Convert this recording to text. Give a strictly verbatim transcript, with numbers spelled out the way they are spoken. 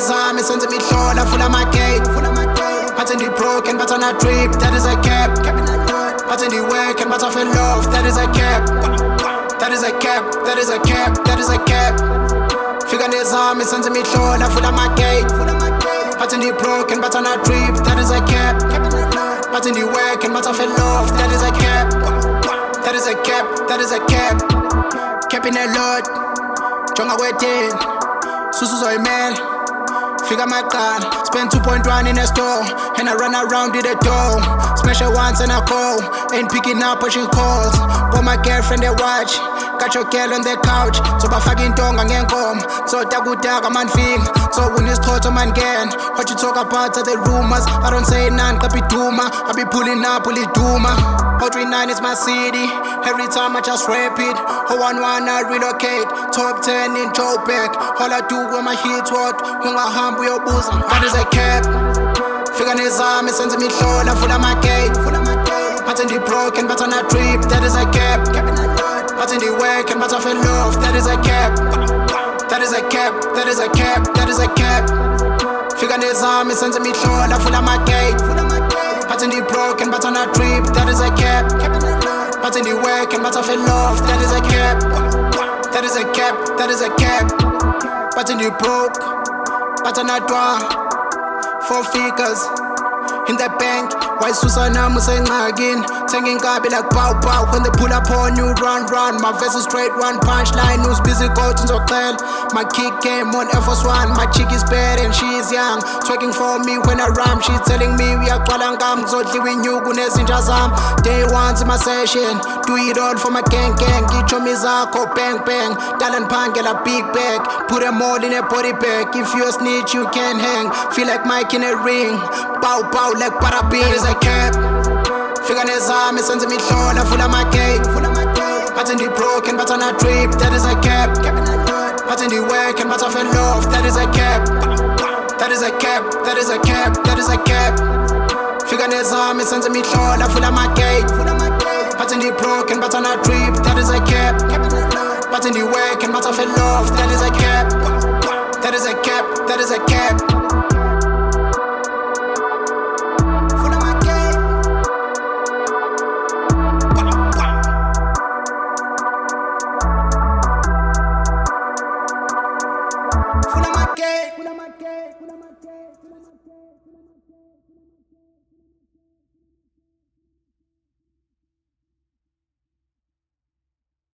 nezami senze imihlola full amagate. Bathi ndi broken but on a trip, that is a cap. Bathi ndi working but I feel love, that is a cap. That is a cap, that is a cap, that is a cap. Fika nezami senze imihlola full amagate. Bathi ndi broken but on a trip, that is a cap. Bathi ndi working but I feel love, that is a cap. That is a cap, that is a cap. Capping a lot, jonga kwetini, susu zoyimela. Figure my gun, spend two point one in a store, and I run around with a door. Smash her once and I go, ain't picking up what she calls. Bought my girlfriend a watch, got your girl on the couch. So ba fucking tonga ngenkom, so tagu taga man fing. So when it's thought man again, what you talk about are the rumors. I don't say none, copy duma. I be pulling up, pull it duma. oh three nine is my city, every time I just rap it. oh one one I relocate, top ten in Joburg. All I do when my hits what, when I humble your bosom. That is a cap. Fika nezami senze imihlola full amagate. Bathi ndi broken but on a trip, that is a cap. Bathi ndi working but I feel love, that is a cap. That is a cap, that is a cap, that is a cap. Fika nezami senze imihlola full amagate. Bathi ndi broken but on a trip, that is a cap. Bathi ndi working but I feel love, that is a cap. That is a cap, that is a cap. Bathi ndi broke but on a dwa. Four figures in the bank. Why Susana Musengagin? Singing Gabi like pow pow. When they pull up on you, run, run. My verse is straight, one punchline. Who's busy going to clear? My kick game on Air Force One. My chick is bad and she is young. Twerking for me when I rhyme. She's telling me we are Kwalangam. So living you goodness in Jazam. Day one's in my session. Do it all for my gang gang. Get your mizako, bang bang. Talent pan, get a big bag. Put them all in a body bag. If you a snitch, you can hang. Feel like Mike in a ring. Bow bow like parabin. That is a cap. Fika nezami senze imihlola full amagate. Bathi ndi broken but on a trip, that is a cap. Bathi ndi working but I feel love, that is a cap. That is a cap, that is a cap, that is a cap. Fika nezami senze imihlola full amagate. Bathi ndi broken but on a trip, that is a cap. Bathi ndi working but I feel love, that is a cap. That is a cap, that is a cap. Full of my cake, full of my cake, full of my cake, full of my cake.